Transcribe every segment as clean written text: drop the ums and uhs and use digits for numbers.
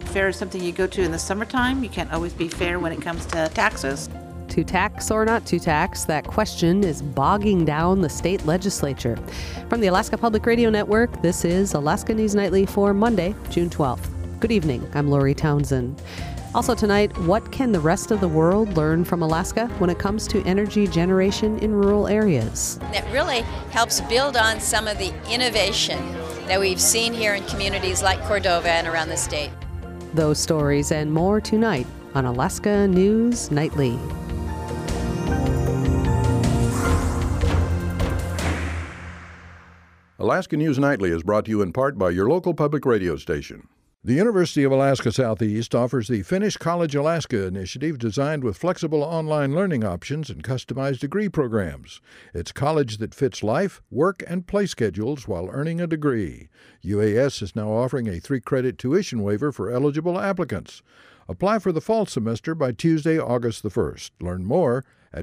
Fair is something you go to in the summertime. You can't always be fair when it comes to taxes. To tax or not to tax, that question is bogging down the state legislature. From the Alaska Public Radio Network, this is Alaska News Nightly for Monday, June 12th. Good evening, I'm Lori Townsend. Also tonight, what can the rest of the world learn from Alaska when it comes to energy generation in rural areas? That really helps build on some of the innovation that we've seen here in communities like Cordova and around the state. Those stories and more tonight on Alaska News Nightly. Alaska News Nightly is brought to you in part by your local public radio station. The University of Alaska Southeast offers the Finish College Alaska initiative designed with flexible online learning options and customized degree programs. It's college that fits life, work, and play schedules while earning a degree. UAS is now offering a 3-credit tuition waiver for eligible applicants. Apply for the fall semester by Tuesday, August the 1st. Learn more at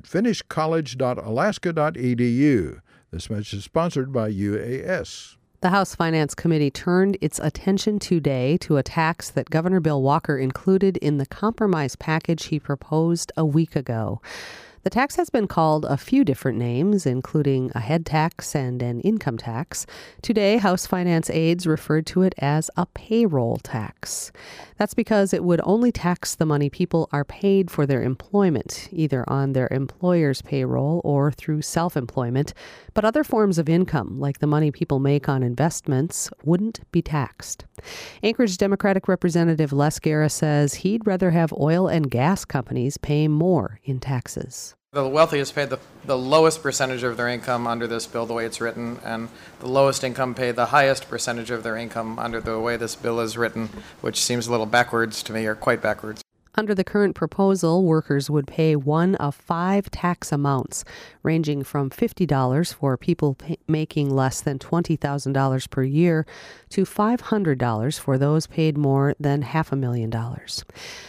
finishcollege.alaska.edu. This message is sponsored by UAS. The House Finance Committee turned its attention today to a tax that Governor Bill Walker included in the compromise package he proposed a week ago. The tax has been called a few different names, including a head tax and an income tax. Today, House Finance aides referred to it as a payroll tax. That's because it would only tax the money people are paid for their employment, either on their employer's payroll or through self-employment. But other forms of income, like the money people make on investments, wouldn't be taxed. Anchorage Democratic Representative Les Guerra says he'd rather have oil and gas companies pay more in taxes. The wealthiest pay the lowest percentage of their income under this bill, the way it's written, and the lowest income pay the highest percentage of their income under the way this bill is written, which seems a little backwards to me, or quite backwards. Under the current proposal, workers would pay one of 5 tax amounts, ranging from $50 for people making less than $20,000 per year to $500 for those paid more than $500,000.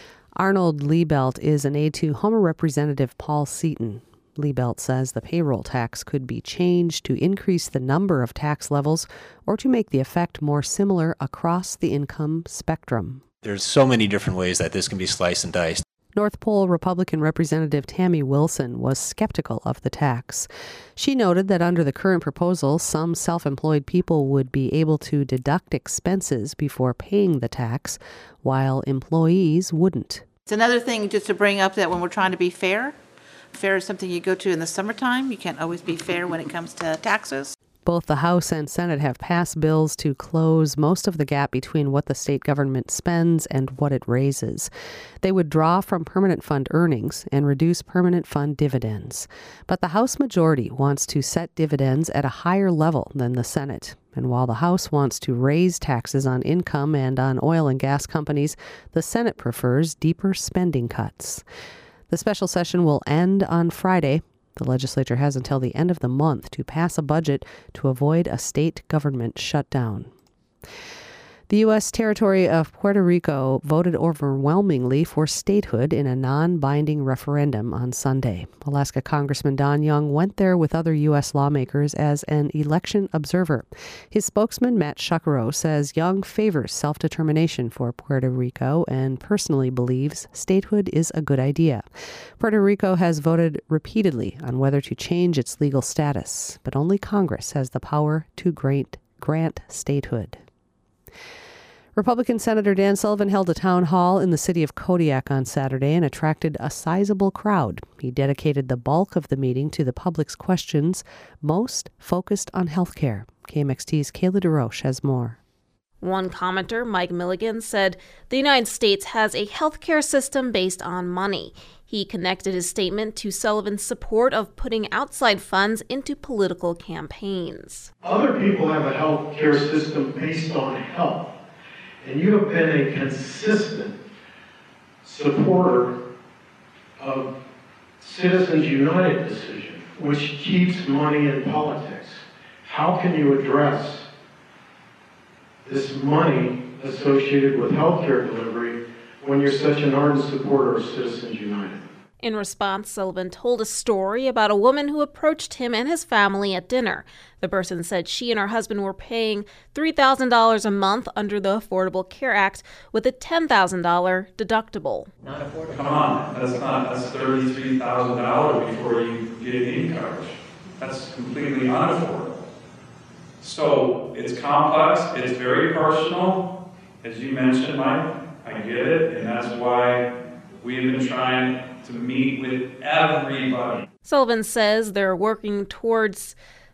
Arnold Liebelt is an aide to Homer Representative Paul Seaton. Liebelt says the payroll tax could be changed to increase the number of tax levels or to make the effect more similar across the income spectrum. There's so many different ways that this can be sliced and diced. North Pole Republican Representative Tammy Wilson was skeptical of the tax. She noted that under the current proposal, some self-employed people would be able to deduct expenses before paying the tax, while employees wouldn't. It's another thing just to bring up that when we're trying to be fair, fair is something you go to in the summertime. You can't always be fair when it comes to taxes. Both the House and Senate have passed bills to close most of the gap between what the state government spends and what it raises. They would draw from permanent fund earnings and reduce permanent fund dividends. But the House majority wants to set dividends at a higher level than the Senate. And while the House wants to raise taxes on income and on oil and gas companies, the Senate prefers deeper spending cuts. The special session will end on Friday. The legislature has until the end of the month to pass a budget to avoid a state government shutdown. The U.S. territory of Puerto Rico voted overwhelmingly for statehood in a non-binding referendum on Sunday. Alaska Congressman Don Young went there with other U.S. lawmakers as an election observer. His spokesman, Matt Shuckero, says Young favors self-determination for Puerto Rico and personally believes statehood is a good idea. Puerto Rico has voted repeatedly on whether to change its legal status, but only Congress has the power to grant statehood. Republican Senator Dan Sullivan held a town hall in the city of Kodiak on Saturday and attracted a sizable crowd. He dedicated the bulk of the meeting to the public's questions, most focused on health care. KMXT's Kayla DeRoche has more. One commenter, Mike Milligan, said the United States has a healthcare system based on money. He connected his statement to Sullivan's support of putting outside funds into political campaigns. Other people have a healthcare system based on health, and you have been a consistent supporter of Citizens United decision, which keeps money in politics. How can you address this money associated with healthcare delivery when you're such an ardent supporter of Citizens United? In response, Sullivan told a story about a woman who approached him and his family at dinner. The person said she and her husband were paying $3,000 a month under the Affordable Care Act with a $10,000 deductible. Come on, that's $33,000 before you get any coverage. That's completely unaffordable. So it's complex, it's very personal. As you mentioned, Mike, I get it, and that's why we've been trying to meet with everybody. Sullivan says they're working towards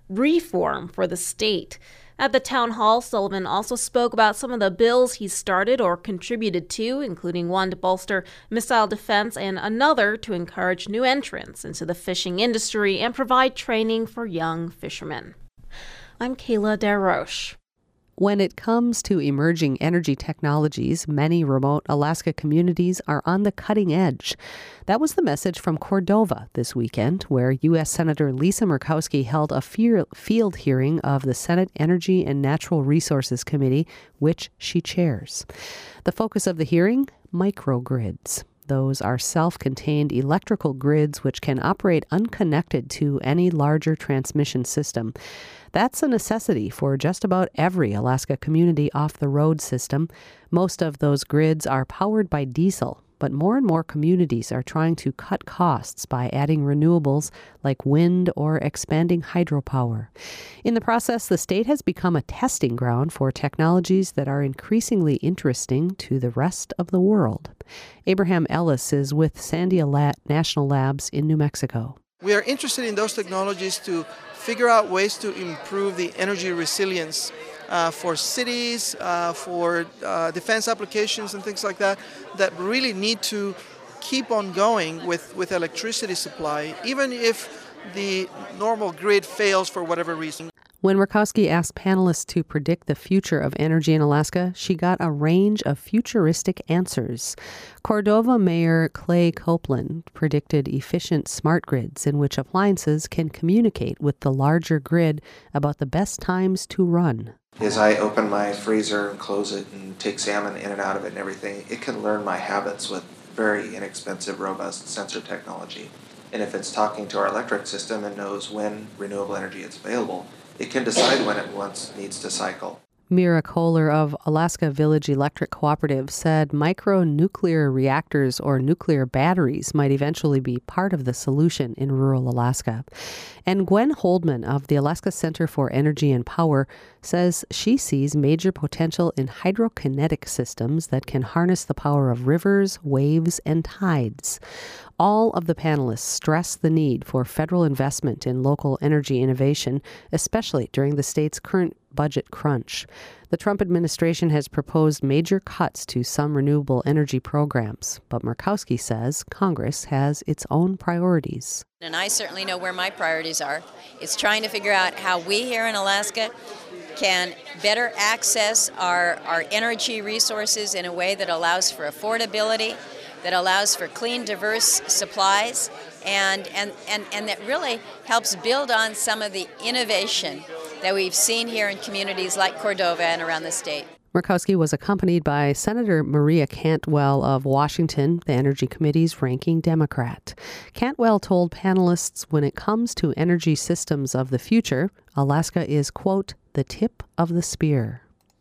reform for the state. At the town hall, Sullivan also spoke about some of the bills he started or contributed to, including one to bolster missile defense and another to encourage new entrants into the fishing industry and provide training for young fishermen. I'm Kayla DeRoche. When it comes to emerging energy technologies, many remote Alaska communities are on the cutting edge. That was the message from Cordova this weekend, where U.S. Senator Lisa Murkowski held a field hearing of the Senate Energy and Natural Resources Committee, which she chairs. The focus of the hearing? Microgrids. Those are self-contained electrical grids which can operate unconnected to any larger transmission system. That's a necessity for just about every Alaska community off the road system. Most of those grids are powered by diesel, but more and more communities are trying to cut costs by adding renewables like wind or expanding hydropower. In the process, the state has become a testing ground for technologies that are increasingly interesting to the rest of the world. Abraham Ellis is with Sandia National Labs in New Mexico. We are interested in those technologies to figure out ways to improve the energy resilience for cities, for defense applications and things like that, that really need to keep on going with electricity supply, even if the normal grid fails for whatever reason. When Murkowski asked panelists to predict the future of energy in Alaska, she got a range of futuristic answers. Cordova Mayor Clay Copeland predicted efficient smart grids in which appliances can communicate with the larger grid about the best times to run. As I open my freezer and close it and take salmon in and out of it and everything, it can learn my habits with very inexpensive, robust sensor technology. And if it's talking to our electric system and knows when renewable energy is available, it can decide when it needs to cycle. Mira Kohler of Alaska Village Electric Cooperative said micro-nuclear reactors or nuclear batteries might eventually be part of the solution in rural Alaska. And Gwen Holdman of the Alaska Center for Energy and Power says she sees major potential in hydrokinetic systems that can harness the power of rivers, waves, and tides. All of the panelists stress the need for federal investment in local energy innovation, especially during the state's current budget crunch. The Trump administration has proposed major cuts to some renewable energy programs, but Murkowski says Congress has its own priorities. And I certainly know where my priorities are. It's trying to figure out how we here in Alaska can better access our energy resources in a way that allows for affordability, that allows for clean, diverse supplies, and that really helps build on some of the innovation that we've seen here in communities like Cordova and around the state. Murkowski was accompanied by Senator Maria Cantwell of Washington, the Energy Committee's ranking Democrat. Cantwell told panelists when it comes to energy systems of the future, Alaska is, quote, the tip of the spear.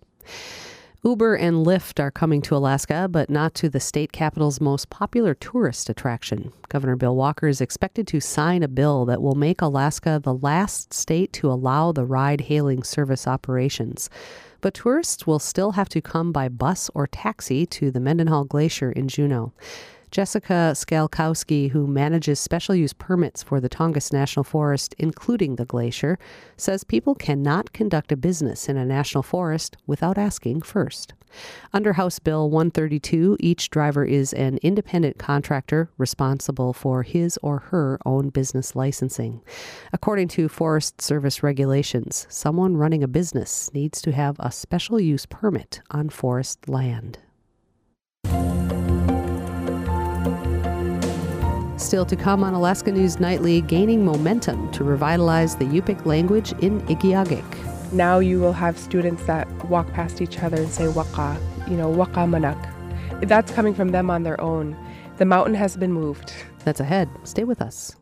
Uber and Lyft are coming to Alaska, but not to the state capital's most popular tourist attraction. Governor Bill Walker is expected to sign a bill that will make Alaska the last state to allow the ride-hailing service operations. But tourists will still have to come by bus or taxi to the Mendenhall Glacier in Juneau. Jessica Skalkowski, who manages special use permits for the Tongass National Forest, including the glacier, says people cannot conduct a business in a national forest without asking first. Under House Bill 132, each driver is an independent contractor responsible for his or her own business licensing. According to Forest Service regulations, someone running a business needs to have a special use permit on forest land. Still to come on Alaska News Nightly, gaining momentum to revitalize the Yupik language in Igiugig. Now you will have students that walk past each other and say waka, waka manak. That's coming from them on their own. The mountain has been moved. That's ahead. Stay with us.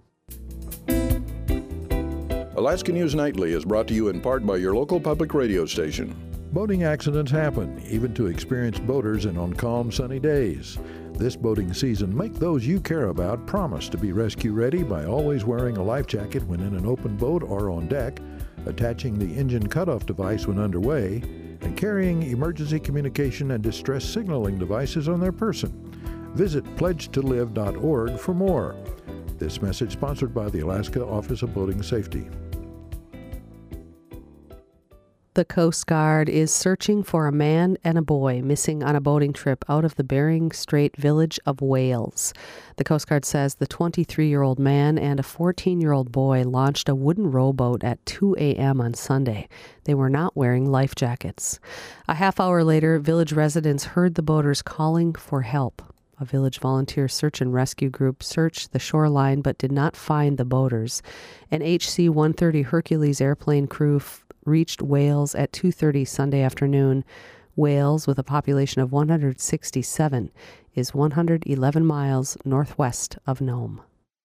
Alaska News Nightly is brought to you in part by your local public radio station. Boating accidents happen, even to experienced boaters and on calm, sunny days. This boating season, make those you care about promise to be rescue ready by always wearing a life jacket when in an open boat or on deck, attaching the engine cutoff device when underway, and carrying emergency communication and distress signaling devices on their person. Visit pledgetolive.org for more. This message sponsored by the Alaska Office of Boating Safety. The Coast Guard is searching for a man and a boy missing on a boating trip out of the Bering Strait village of Wales. The Coast Guard says the 23-year-old man and a 14-year-old boy launched a wooden rowboat at 2 a.m. on Sunday. They were not wearing life jackets. A half hour later, village residents heard the boaters calling for help. A village volunteer search and rescue group searched the shoreline but did not find the boaters. An HC-130 Hercules airplane crew reached Wales at 2:30 Sunday afternoon. Wales, with a population of 167, is 111 miles northwest of Nome.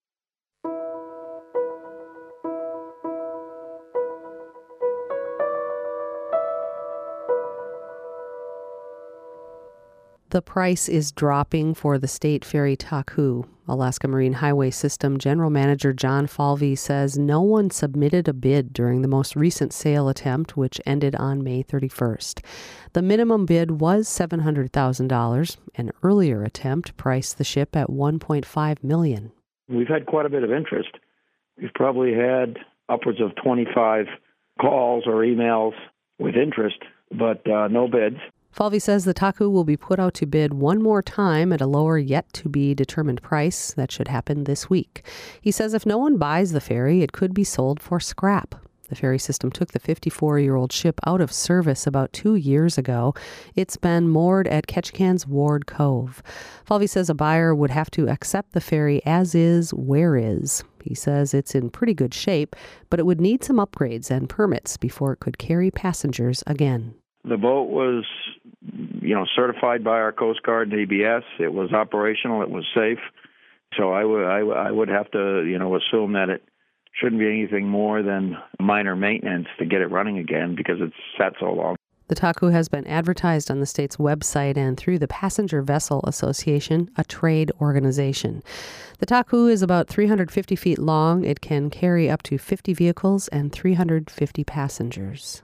The price is dropping for the state ferry Taku. Alaska Marine Highway System General Manager John Falvey says no one submitted a bid during the most recent sale attempt, which ended on May 31st. The minimum bid was $700,000. An earlier attempt priced the ship at $1.5 million. We've had quite a bit of interest. We've probably had upwards of 25 calls or emails with interest, but no bids. Falvey says the Taku will be put out to bid one more time at a lower yet-to-be-determined price. That should happen this week. He says if no one buys the ferry, it could be sold for scrap. The ferry system took the 54-year-old ship out of service about 2 years ago. It's been moored at Ketchikan's Ward Cove. Falvey says a buyer would have to accept the ferry as is, where is. He says it's in pretty good shape, but it would need some upgrades and permits before it could carry passengers again. The boat was, certified by our Coast Guard and ABS. It was operational. It was safe. So I would have to, assume that it shouldn't be anything more than minor maintenance to get it running again because it's sat so long. The Taku has been advertised on the state's website and through the Passenger Vessel Association, a trade organization. The Taku is about 350 feet long. It can carry up to 50 vehicles and 350 passengers.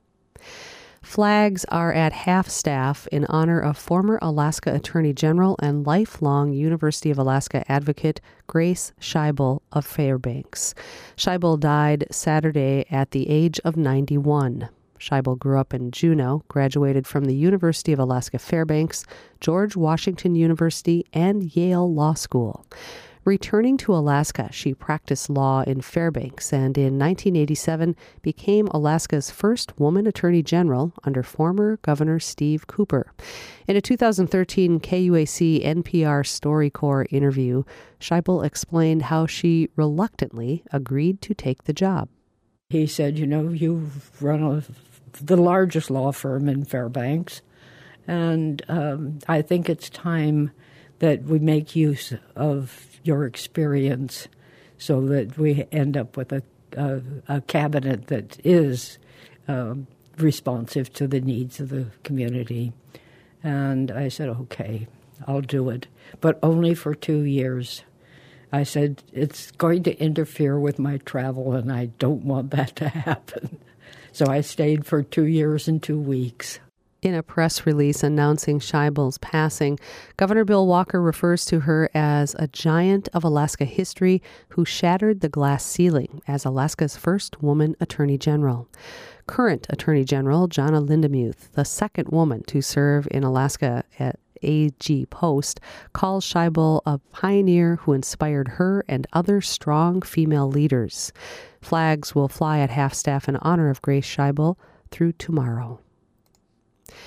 Flags are at half-staff in honor of former Alaska Attorney General and lifelong University of Alaska advocate Grace Scheibel of Fairbanks. Scheibel died Saturday at the age of 91. Scheibel grew up in Juneau, graduated from the University of Alaska Fairbanks, George Washington University, and Yale Law School. Returning to Alaska, she practiced law in Fairbanks and in 1987 became Alaska's first woman attorney general under former Governor Steve Cooper. In a 2013 KUAC NPR StoryCorps interview, Scheibel explained how she reluctantly agreed to take the job. He said, you've run the largest law firm in Fairbanks, and I think it's time that we make use of your experience so that we end up with a cabinet that is responsive to the needs of the community. And I said, okay, I'll do it, but only for 2 years. I said, it's going to interfere with my travel, and I don't want that to happen. So I stayed for 2 years and 2 weeks. In a press release announcing Scheibel's passing, Governor Bill Walker refers to her as a giant of Alaska history who shattered the glass ceiling as Alaska's first woman attorney general. Current Attorney General Jonna Lindemuth, the second woman to serve in Alaska at AG post, calls Scheibel a pioneer who inspired her and other strong female leaders. Flags will fly at half-staff in honor of Grace Scheibel through tomorrow.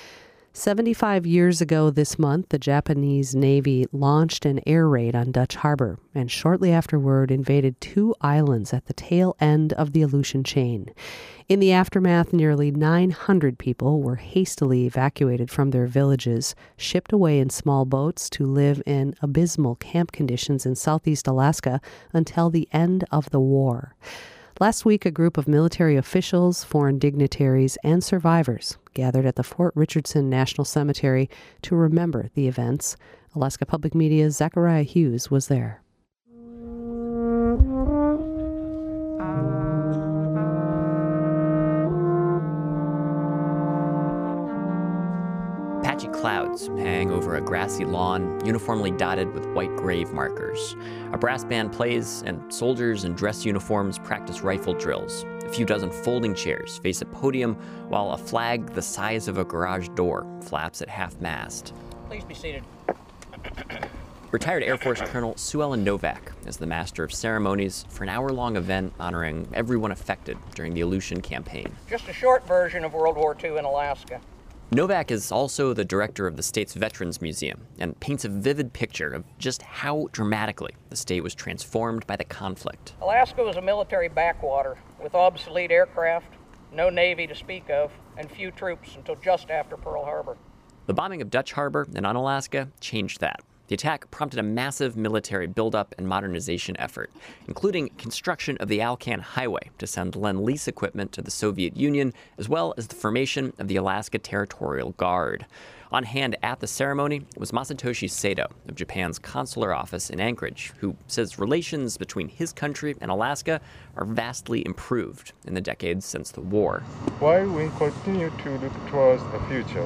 75 years ago this month, the Japanese Navy launched an air raid on Dutch Harbor and shortly afterward invaded 2 islands at the tail end of the Aleutian chain. In the aftermath, nearly 900 people were hastily evacuated from their villages, shipped away in small boats to live in abysmal camp conditions in southeast Alaska until the end of the war. Last week, a group of military officials, foreign dignitaries, and survivors gathered at the Fort Richardson National Cemetery to remember the events. Alaska Public Media's Zachariah Hughes was there. Patchy clouds hang over a grassy lawn uniformly dotted with white grave markers. A brass band plays, and soldiers in dress uniforms practice rifle drills. A few dozen folding chairs face a podium, while a flag the size of a garage door flaps at half-mast. Please be seated. Retired Air Force Colonel Sue Ellen Novak is the master of ceremonies for an hour-long event honoring everyone affected during the Aleutian campaign. Just a short version of World War II in Alaska. Novak is also the director of the state's Veterans Museum and paints a vivid picture of just how dramatically the state was transformed by the conflict. Alaska was a military backwater with obsolete aircraft, no Navy to speak of, and few troops until just after Pearl Harbor. The bombing of Dutch Harbor and Unalaska changed that. The attack prompted a massive military buildup and modernization effort, including construction of the Alcan Highway to send Lend-Lease equipment to the Soviet Union, as well as the formation of the Alaska Territorial Guard. On hand at the ceremony was Masatoshi Sato of Japan's consular office in Anchorage, who says relations between his country and Alaska are vastly improved in the decades since the war. While we continue to look towards the future,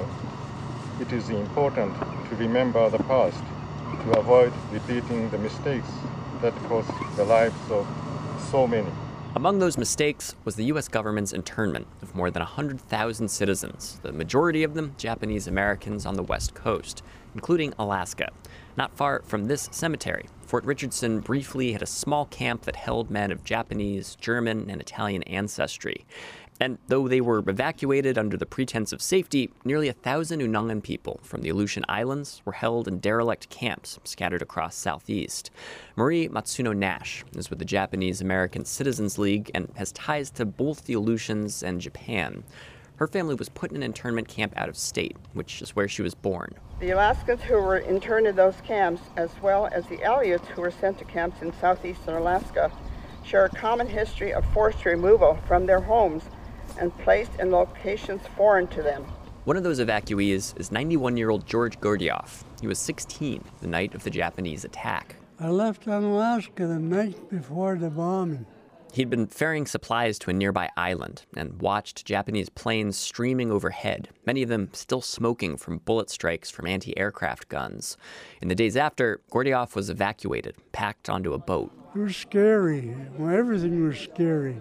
it is important to remember the past, to avoid repeating the mistakes that cost the lives of so many. Among those mistakes was the U.S. government's internment of more than 100,000 citizens, the majority of them Japanese Americans on the West Coast, including Alaska. Not far from this cemetery, Fort Richardson briefly had a small camp that held men of Japanese, German, and Italian ancestry. And though they were evacuated under the pretense of safety, nearly 1,000 Unangan people from the Aleutian Islands were held in derelict camps scattered across southeast. Marie Matsuno Nash is with the Japanese American Citizens League and has ties to both the Aleutians and Japan. Her family was put in an internment camp out of state, which is where she was born. The Alaskans who were interned in those camps, as well as the Aleuts who were sent to camps in southeastern Alaska, share a common history of forced removal from their homes and placed in locations foreign to them. One of those evacuees is 91-year-old George Gurdjieff. He was 16 the night of the Japanese attack. I left Unalaska the night before the bombing. He'd been ferrying supplies to a nearby island and watched Japanese planes streaming overhead, many of them still smoking from bullet strikes from anti-aircraft guns. In the days after, Gurdjieff was evacuated, packed onto a boat. It was scary. Well, everything was scary.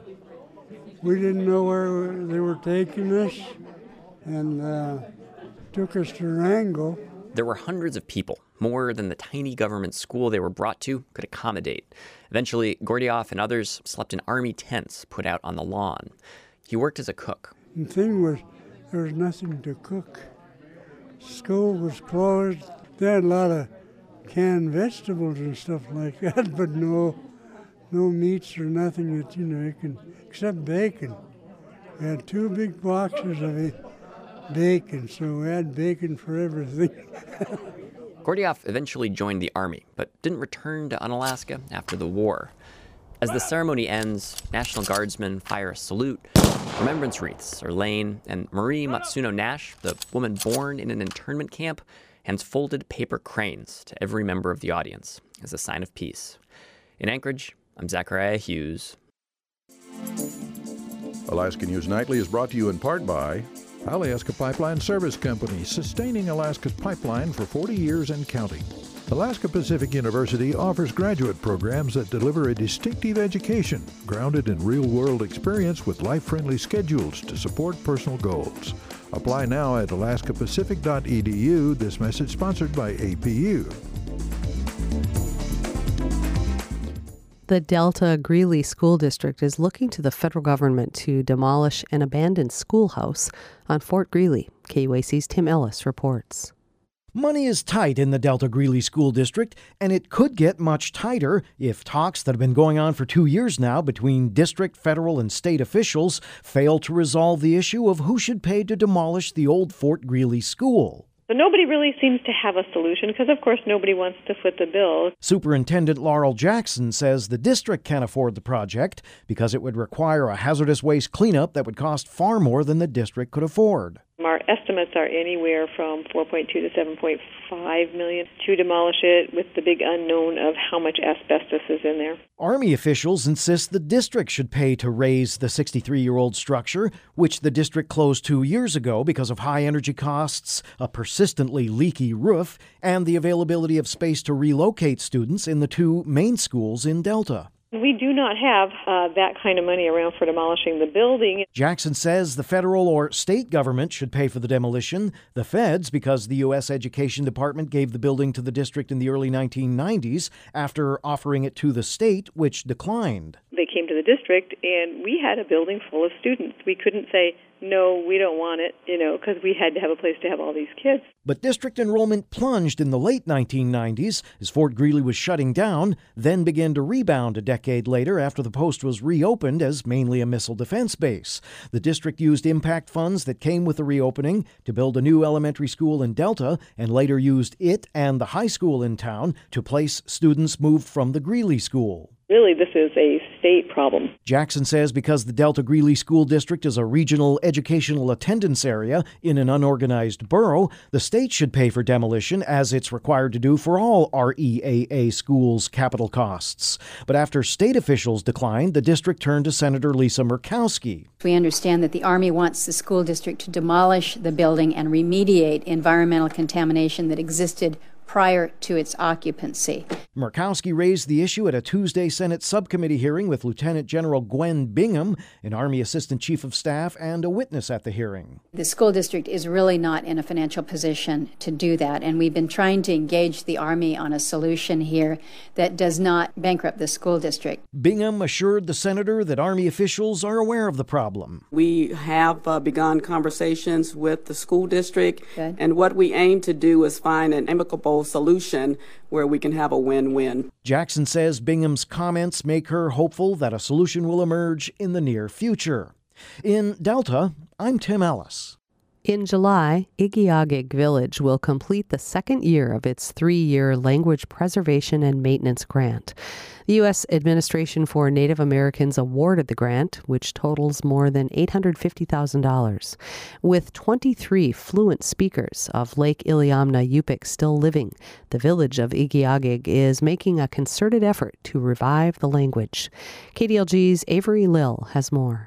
We didn't know where they were taking us, and took us to Wrangell. There were hundreds of people, more than the tiny government school they were brought to could accommodate. Eventually, Gurdjieff and others slept in army tents put out on the lawn. He worked as a cook. The thing was, there was nothing to cook. School was closed. They had a lot of canned vegetables and stuff like that, but no meats or nothing that, you can, except bacon. We had 2 big boxes of bacon, so we had bacon for everything. Gurdjieff eventually joined the army, but didn't return to Unalaska after the war. As the ceremony ends, National Guardsmen fire a salute, remembrance wreaths are laying, and Marie Matsuno Nash, the woman born in an internment camp, hands folded paper cranes to every member of the audience as a sign of peace. In Anchorage, I'm Zachariah Hughes. Alaska News Nightly is brought to you in part by Alaska Pipeline Service Company, sustaining Alaska's pipeline for 40 years and counting. Alaska Pacific University offers graduate programs that deliver a distinctive education grounded in real-world experience with life-friendly schedules to support personal goals. Apply now at alaskapacific.edu. This message sponsored by APU. The Delta Greeley School District is looking to the federal government to demolish an abandoned schoolhouse on Fort Greeley. KUAC's Tim Ellis reports. Money is tight in the Delta Greeley School District, and it could get much tighter if talks that have been going on for 2 years now between district, federal, and state officials fail to resolve the issue of who should pay to demolish the old Fort Greeley school. So nobody really seems to have a solution because, of course, nobody wants to foot the bill. Superintendent Laurel Jackson says the district can't afford the project because it would require a hazardous waste cleanup that would cost far more than the district could afford. Our estimates are anywhere from $4.2 to $7.5 million to demolish it, with the big unknown of how much asbestos is in there. Army officials insist the district should pay to raise the 63-year-old structure, which the district closed 2 years ago because of high energy costs, a persistently leaky roof, and the availability of space to relocate students in the 2 main schools in Delta. We do not have that kind of money around for demolishing the building. Jackson says the federal or state government should pay for the demolition. The feds, because the U.S. Education Department gave the building to the district in the early 1990s after offering it to the state, which declined. They came to the district, and we had a building full of students. We couldn't say, no, we don't want it, because we had to have a place to have all these kids. But district enrollment plunged in the late 1990s as Fort Greeley was shutting down, then began to rebound a decade later after the post was reopened as mainly a missile defense base. The district used impact funds that came with the reopening to build a new elementary school in Delta, and later used it and the high school in town to place students moved from the Greeley School. Really, this is a state problem. Jackson says because the Delta Greeley School District is a regional educational attendance area in an unorganized borough, the state should pay for demolition as it's required to do for all REAA schools' capital costs. But after state officials declined, the district turned to Senator Lisa Murkowski. We understand that the Army wants the school district to demolish the building and remediate environmental contamination that existed prior to its occupancy. Murkowski raised the issue at a Tuesday Senate subcommittee hearing with Lieutenant General Gwen Bingham, an Army Assistant Chief of Staff and a witness at the hearing. The school district is really not in a financial position to do that, and we've been trying to engage the Army on a solution here that does not bankrupt the school district. Bingham assured the senator that Army officials are aware of the problem. We have begun conversations with the school district, and what we aim to do is find an amicable solution where we can have a win-win. Jackson says Bingham's comments make her hopeful that a solution will emerge in the near future. In Delta, I'm Tim Ellis. In July, Igiagig Village will complete the second year of its 3-year language preservation and maintenance grant. The U.S. Administration for Native Americans awarded the grant, which totals more than $850,000. With 23 fluent speakers of Lake Iliamna Yupik still living, the village of Igiagig is making a concerted effort to revive the language. KDLG's Avery Lill has more.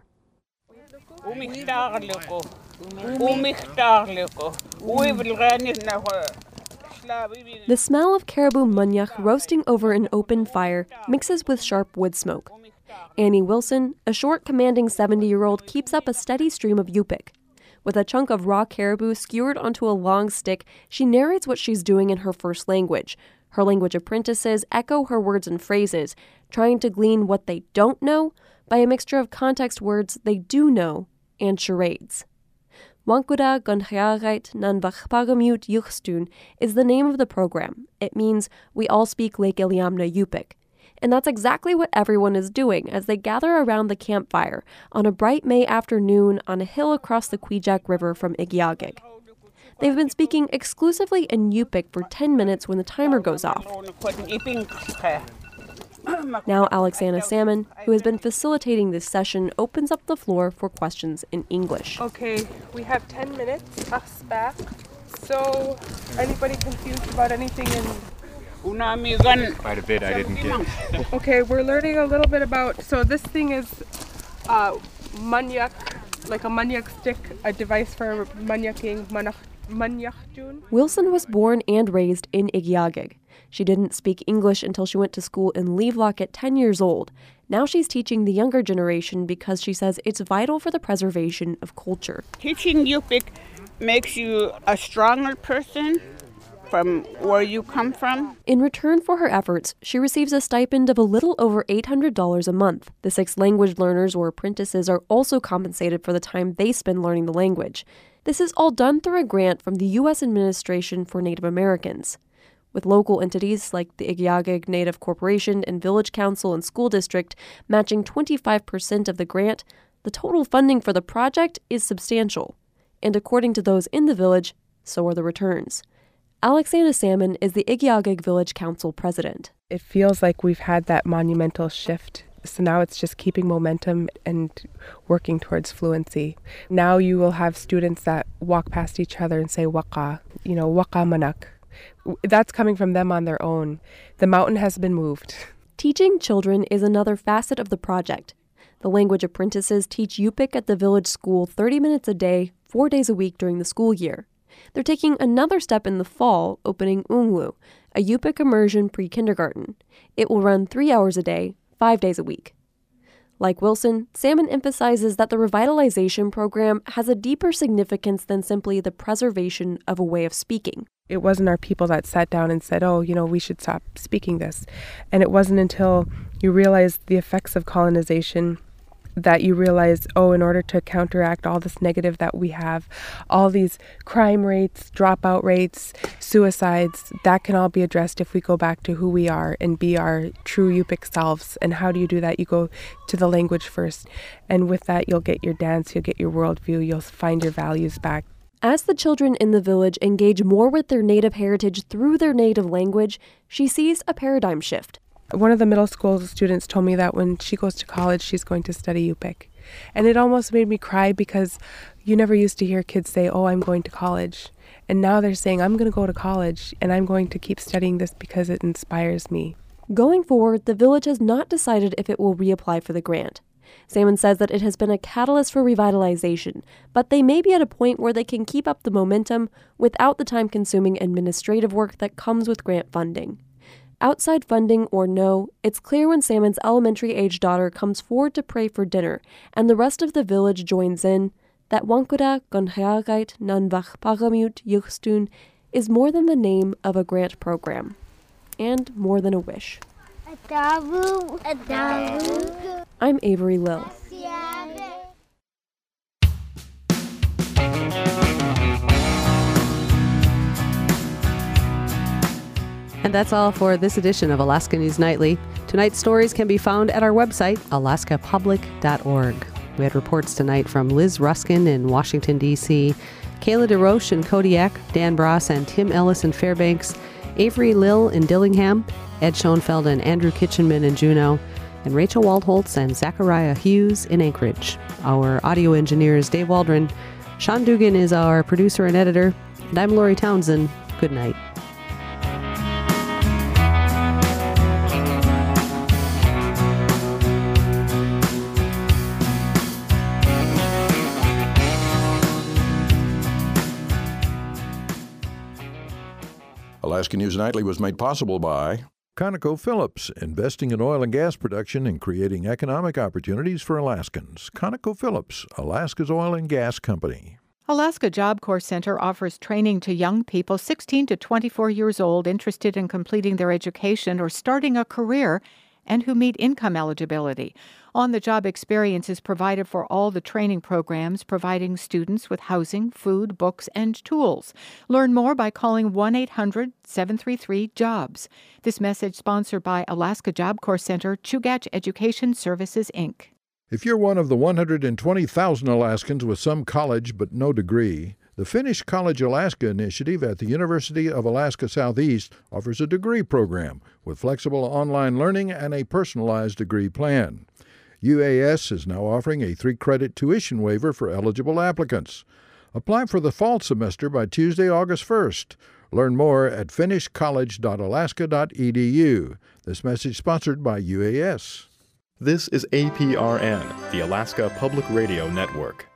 The smell of caribou munyuk roasting over an open fire mixes with sharp wood smoke. Annie Wilson, a short, commanding 70-year-old, keeps up a steady stream of Yupik. With a chunk of raw caribou skewered onto a long stick, she narrates what she's doing in her first language. Her language apprentices echo her words and phrases, trying to glean what they don't know by a mixture of context words they do know and charades. Wankuda Gunharait Nanvachpagamut Yuchstun is the name of the program. It means we all speak Lake Iliamna Yupik. And that's exactly what everyone is doing as they gather around the campfire on a bright May afternoon on a hill across the Kwijak River from Igiagig. They've been speaking exclusively in Yupik for 10 minutes when the timer goes off. Now Alexandra Salmon, who has been facilitating this session, opens up the floor for questions in English. Okay, we have 10 minutes, us back. So, anybody confused about anything in... Quite a bit I didn't get. Okay, we're learning a little bit about... So this thing is manyak, like a manyak stick, a device for manyaking, manyak. Wilson was born and raised in Igiagig. She didn't speak English until she went to school in Levelock at 10 years old. Now she's teaching the younger generation because she says it's vital for the preservation of culture. Teaching Yupik makes you a stronger person from where you come from. In return for her efforts, she receives a stipend of a little over $800 a month. The 6 language learners or apprentices are also compensated for the time they spend learning the language. This is all done through a grant from the U.S. Administration for Native Americans. With local entities like the Igiugig Native Corporation and Village Council and School District matching 25% of the grant, the total funding for the project is substantial. And according to those in the village, so are the returns. Alexandra Salmon is the Igiugig Village Council president. It feels like we've had that monumental shift. So now it's just keeping momentum and working towards fluency. Now you will have students that walk past each other and say waka, waka manak. That's coming from them on their own. The mountain has been moved. Teaching children is another facet of the project. The language apprentices teach Yupik at the village school 30 minutes a day, 4 days a week during the school year. They're taking another step in the fall, opening Ungwu, a Yupik immersion pre-kindergarten. It will run 3 hours a day, 5 days a week. Like Wilson, Salmon emphasizes that the revitalization program has a deeper significance than simply the preservation of a way of speaking. It wasn't our people that sat down and said, we should stop speaking this. And it wasn't until you realized the effects of colonization that you realize, in order to counteract all this negative that we have, all these crime rates, dropout rates, suicides, that can all be addressed if we go back to who we are and be our true Yupik selves. And how do you do that? You go to the language first. And with that, you'll get your dance, you'll get your worldview, you'll find your values back. As the children in the village engage more with their native heritage through their native language, she sees a paradigm shift. One of the middle school students told me that when she goes to college, she's going to study Yupik. And it almost made me cry because you never used to hear kids say, I'm going to college. And now they're saying, I'm going to go to college and I'm going to keep studying this because it inspires me. Going forward, the village has not decided if it will reapply for the grant. Salmon says that it has been a catalyst for revitalization, but they may be at a point where they can keep up the momentum without the time-consuming administrative work that comes with grant funding. Outside funding or no, it's clear when Salmon's elementary-age daughter comes forward to pray for dinner and the rest of the village joins in, that Wankura Gonhagait Nanvach Pagamut Yuchstun is more than the name of a grant program, and more than a wish. I'm Avery Lill. And that's all for this edition of Alaska News Nightly. Tonight's stories can be found at our website, alaskapublic.org. We had reports tonight from Liz Ruskin in Washington, D.C., Kayla DeRoche in Kodiak, Dan Bross and Tim Ellis in Fairbanks, Avery Lill in Dillingham, Ed Schoenfeld and Andrew Kitchenman in Juneau, and Rachel Waldholtz and Zachariah Hughes in Anchorage. Our audio engineer is Dave Waldron. Sean Dugan is our producer and editor. And I'm Lori Townsend. Good night. Alaska News Nightly was made possible by ConocoPhillips, investing in oil and gas production and creating economic opportunities for Alaskans. ConocoPhillips, Alaska's oil and gas company. Alaska Job Corps Center offers training to young people 16 to 24 years old interested in completing their education or starting a career and who meet income eligibility. On-the-job experience is provided for all the training programs, providing students with housing, food, books, and tools. Learn more by calling 1-800-733-JOBS. This message sponsored by Alaska Job Corps Center, Chugach Education Services, Inc. If you're one of the 120,000 Alaskans with some college but no degree, the Finish College Alaska initiative at the University of Alaska Southeast offers a degree program with flexible online learning and a personalized degree plan. UAS is now offering a 3-credit tuition waiver for eligible applicants. Apply for the fall semester by Tuesday, August 1st. Learn more at finishcollege.alaska.edu. This message sponsored by UAS. This is APRN, the Alaska Public Radio Network.